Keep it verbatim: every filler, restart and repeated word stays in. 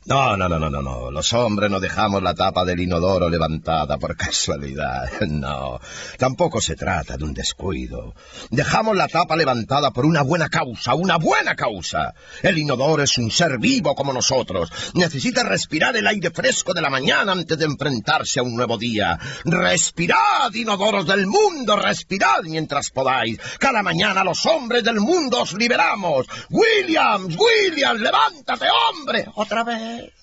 No, no, no, no, no, no. Los hombres no dejamos la tapa del inodoro levantada por casualidad. No, tampoco se trata de un descuido. Dejamos la tapa levantada por una buena causa, una buena causa. El inodoro es un ser vivo como nosotros. Necesita respirar el aire fresco de la mañana antes de enfrentarse a un nuevo día. Respirad, inodoros del mundo, respirad mientras podáis. Cada mañana los hombres del mundo os liberamos. Williams, Williams, levántate, hombre. Otra vez.